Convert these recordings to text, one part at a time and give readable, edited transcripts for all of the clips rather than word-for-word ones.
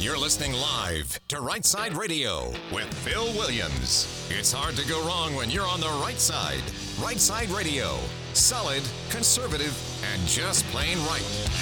You're listening live to Right Side Radio with Phil Williams. It's hard to go wrong when you're on the right side. Right Side Radio. Solid, conservative, and just plain right.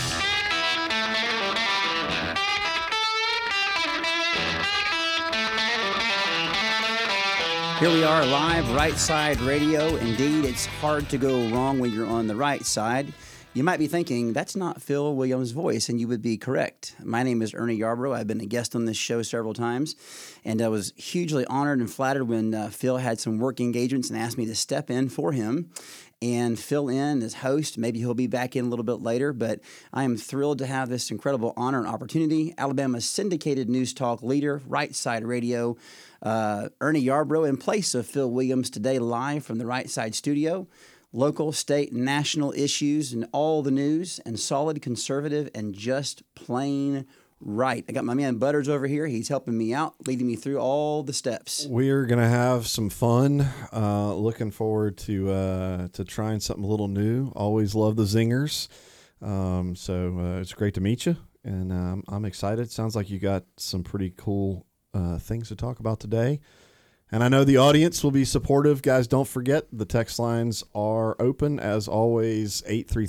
Here we are live, Right Side Radio. Indeed, it's hard to go wrong when you're on the right side. You might be thinking, that's not Phil Williams' voice, and you would be correct. My name is Ernie Yarbrough. I've been a guest on this show several times, and I was hugely honored and flattered when Phil had some work engagements and asked me to step in for him and fill in as host. Maybe he'll be back in a little bit later, but I am thrilled to have this incredible honor and opportunity. Alabama's syndicated news talk leader, Right Side Radio, Ernie Yarbrough, in place of Phil Williams today, live from the Right Side studio. Local, state, and national issues and all the news, and solid, conservative, and just plain right. I got my man Butters over here. He's helping me out, leading me through all the steps. We're going to have some fun. Looking forward to trying something a little new. Always love the zingers. So it's great to meet you, and I'm excited. Sounds like you got some pretty cool things to talk about today. And I know the audience will be supportive. Guys, don't forget, the text lines are open, as always,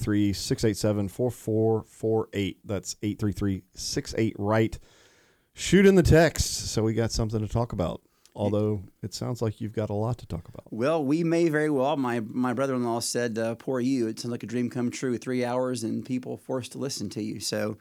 833-687-4448. That's 833-68-RIGHT. Shoot in the text, so we got something to talk about. Although it sounds like you've got a lot to talk about. Well, we may very well. My brother-in-law said, poor you, it sounds like a dream come true. 3 hours and people forced to listen to you. So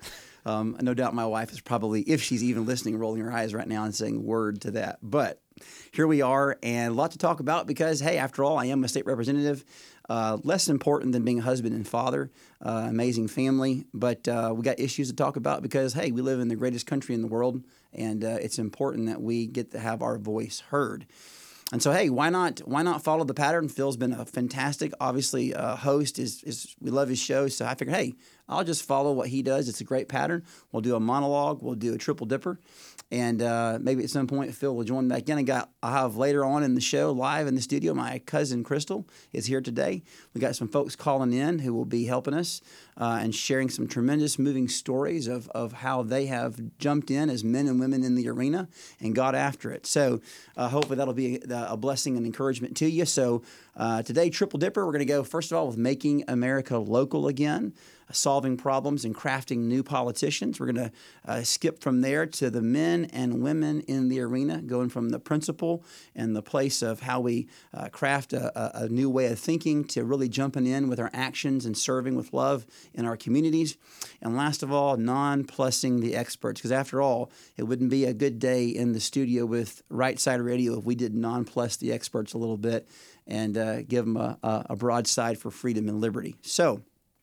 no doubt my wife is probably, if she's even listening, rolling her eyes right now and saying word to that. But here we are, and a lot to talk about because, hey, after all, I am a state representative. Less important than being a husband and father, amazing family. But we got issues to talk about because, hey, we live in the greatest country in the world, and it's important that we get to have our voice heard. And so, hey, why not follow the pattern? Phil's been a fantastic, obviously, host. We love his show, so I figured, hey, I'll just follow what he does. It's a great pattern. We'll do a monologue. We'll do a triple dipper. And maybe at some point Phil will join back in. I'll have later on in the show, live in the studio, my cousin Crystal is here today. We got some folks calling in who will be helping us and sharing some tremendous moving stories of how they have jumped in as men and women in the arena and got after it. So hopefully that'll be a blessing and encouragement to you. So today, Triple Dipper, we're going to go first of all with making America local again, solving problems and crafting new politicians. We're going to skip from there to the men and women in the arena, going from the principle and the place of how we craft a new way of thinking to really jumping in with our actions and serving with love in our communities. And last of all, non-plussing the experts, because after all, it wouldn't be a good day in the studio with Right Side Radio if we did non-plus the experts a little bit and give them a broadside for freedom and liberty. So,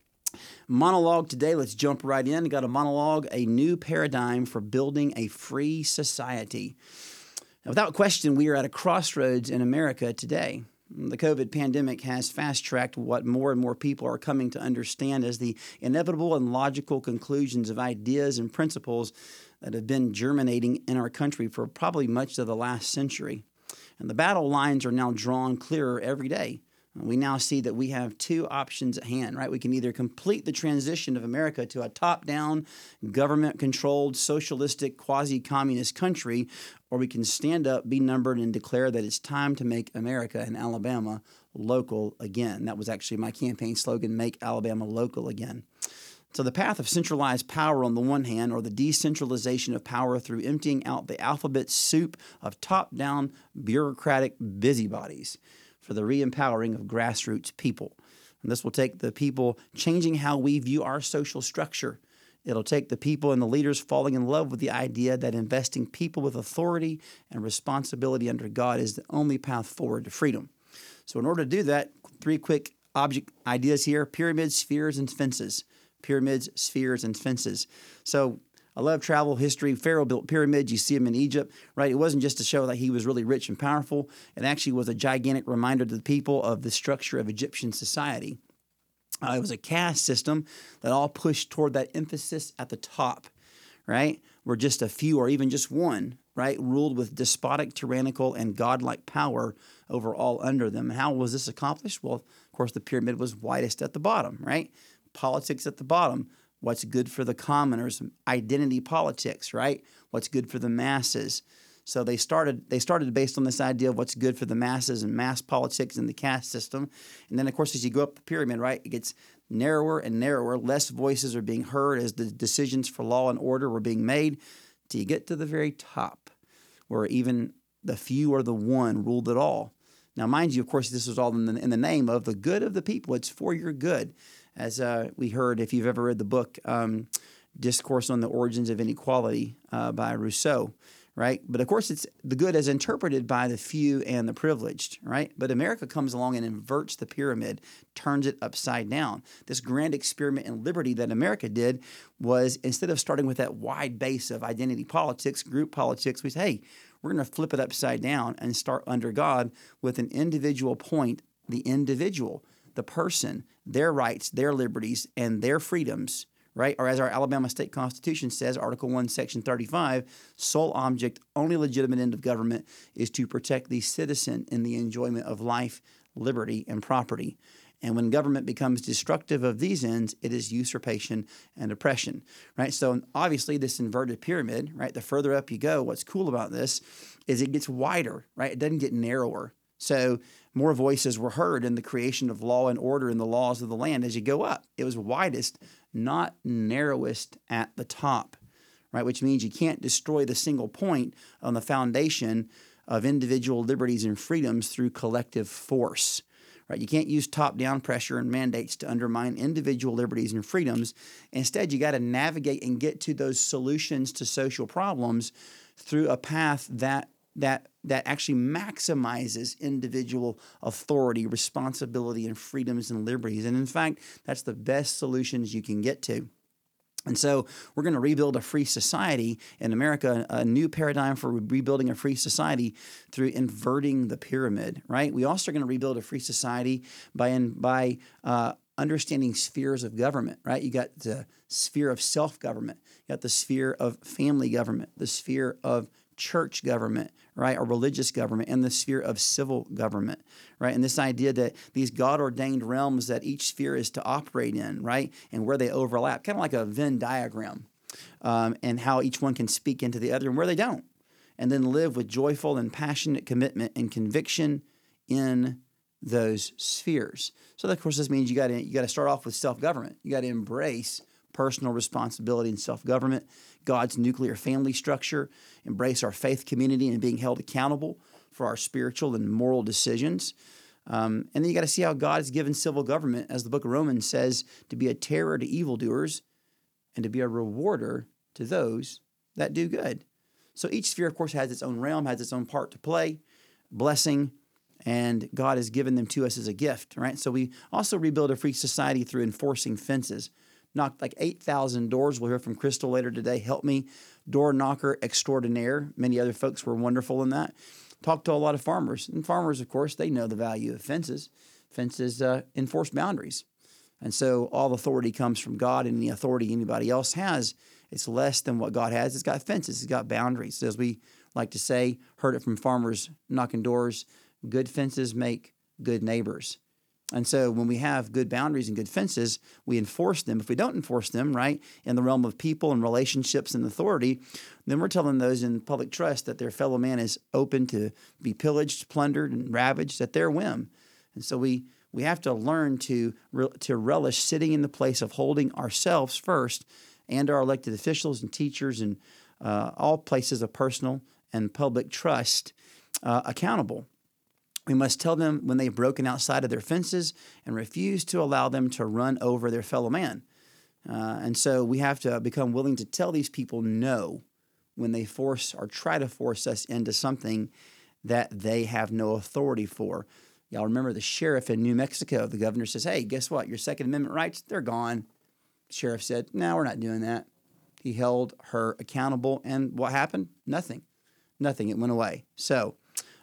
monologue today, let's jump right in. I got a monologue, a new paradigm for building a free society. Now, without question, we are at a crossroads in America today. The COVID pandemic has fast-tracked what more and more people are coming to understand as the inevitable and logical conclusions of ideas and principles that have been germinating in our country for probably much of the last century. And the battle lines are now drawn clearer every day. We now see that we have two options at hand, right? We can either complete the transition of America to a top-down, government-controlled, socialistic, quasi-communist country, or we can stand up, be numbered, and declare that it's time to make America and Alabama local again. That was actually my campaign slogan, Make Alabama Local Again. So the path of centralized power on the one hand, or the decentralization of power through emptying out the alphabet soup of top-down bureaucratic busybodies for the re-empowering of grassroots people. And this will take the people changing how we view our social structure. It'll take the people and the leaders falling in love with the idea that investing people with authority and responsibility under God is the only path forward to freedom. So in order to do that, three quick object ideas here: pyramids, spheres, and fences. Pyramids, spheres, and fences. So I love travel history. Pharaoh built pyramids. You see them in Egypt, right? It wasn't just to show that he was really rich and powerful. It actually was a gigantic reminder to the people of the structure of Egyptian society. It was a caste system that all pushed toward that emphasis at the top, right? Where just a few or even just one, right, ruled with despotic, tyrannical, and godlike power over all under them. And how was this accomplished? Well, of course, the pyramid was widest at the bottom, right? Politics at the bottom. What's good for the commoners, identity politics, right? what's good for the masses. So they started based on this idea of what's good for the masses and mass politics and the caste system. And then, of course, as you go up the pyramid, right, it gets narrower and narrower. Less voices are being heard as the decisions for law and order were being made till you get to the very top, where even the few or the one ruled it all. Now, mind you, of course, this was all in the name of the good of the people. It's for your good. As we heard, if you've ever read the book Discourse on the Origins of Inequality by Rousseau, right? But of course, it's the good as interpreted by the few and the privileged, right? But America comes along and inverts the pyramid, turns it upside down. This grand experiment in liberty that America did was, instead of starting with that wide base of identity politics, group politics, we say, hey, we're going to flip it upside down and start under God with an individual point, the individual, the person, their rights, their liberties, and their freedoms, right? Or as our Alabama State Constitution says, Article 1, Section 35, sole object, only legitimate end of government is to protect the citizen in the enjoyment of life, liberty, and property. And when government becomes destructive of these ends, it is usurpation and oppression, right? So obviously this inverted pyramid, right, the further up you go, what's cool about this is it gets wider, right? It doesn't get narrower. So more voices were heard in the creation of law and order in the laws of the land as you go up. It was widest, not narrowest at the top, right? Which means you can't destroy the single point on the foundation of individual liberties and freedoms through collective force, right? You can't use top-down pressure and mandates to undermine individual liberties and freedoms. Instead, you got to navigate and get to those solutions to social problems through a path that actually maximizes individual authority, responsibility, and freedoms and liberties. And in fact, that's the best solutions you can get to. And so we're going to rebuild a free society in America, a new paradigm for rebuilding a free society through inverting the pyramid, right? We also are going to rebuild a free society by understanding spheres of government, right? You got the sphere of self-government. You got the sphere of family government, the sphere of church government, right, or religious government, and the sphere of civil government, right? And this idea that these God-ordained realms that each sphere is to operate in, right, and where they overlap, kind of like a Venn diagram, and how each one can speak into the other and where they don't, and then live with joyful and passionate commitment and conviction in those spheres. So, of course, this means you got to start off with self-government. You got to embrace personal responsibility and self-government, God's nuclear family structure, embrace our faith community and being held accountable for our spiritual and moral decisions. And then you got to see how God has given civil government, as the book of Romans says, to be a terror to evildoers and to be a rewarder to those that do good. So each sphere, of course, has its own realm, has its own part to play, blessing, and God has given them to us as a gift, right? So we also rebuild a free society through enforcing fences. Knocked like 8,000 doors. We'll hear from Crystal later today. Help me, door knocker extraordinaire. Many other folks were wonderful in that. Talked to a lot of farmers. And farmers, of course, they know the value of fences. Fences enforce boundaries. And so all authority comes from God, and any authority anybody else has, it's less than what God has. It's got fences. It's got boundaries. So as we like to say, heard it from farmers knocking doors, good fences make good neighbors. And so when we have good boundaries and good fences, we enforce them. If we don't enforce them, right, in the realm of people and relationships and authority, then we're telling those in public trust that their fellow man is open to be pillaged, plundered, and ravaged at their whim. And so we have to learn to relish sitting in the place of holding ourselves first and our elected officials and teachers and all places of personal and public trust accountable. We must tell them when they've broken outside of their fences and refuse to allow them to run over their fellow man. And so we have to become willing to tell these people no when they force or try to force us into something that they have no authority for. Y'all remember the sheriff in New Mexico. The governor says, hey, guess what? Your Second Amendment rights, they're gone. The sheriff said, no, we're not doing that. He held her accountable. And what happened? Nothing. It went away. So,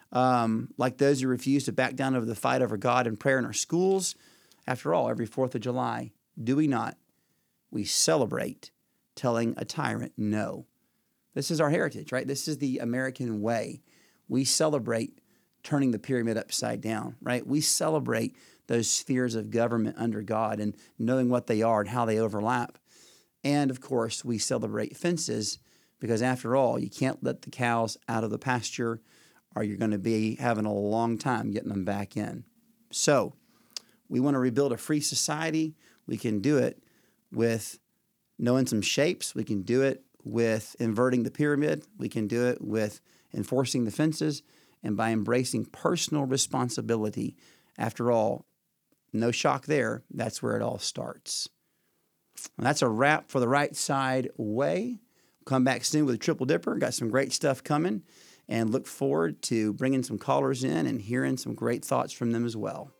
like those who refuse to back down over the fight over God and prayer in our schools. After all, every 4th of July, do we not? We celebrate telling a tyrant no. This is our heritage, right? This is the American way. We celebrate turning the pyramid upside down, right? We celebrate those spheres of government under God and knowing what they are and how they overlap. And, of course, we celebrate fences because after all, you can't let the cows out of the pasture or you're going to be having a long time getting them back in. So we want to rebuild a free society. We can do it with knowing some shapes. We can do it with inverting the pyramid. We can do it with enforcing the fences and by embracing personal responsibility. After all, no shock there. That's where it all starts. And that's a wrap for the Right Side Way. Come back soon with a Triple Dipper. Got some great stuff coming and look forward to bringing some callers in and hearing some great thoughts from them as well.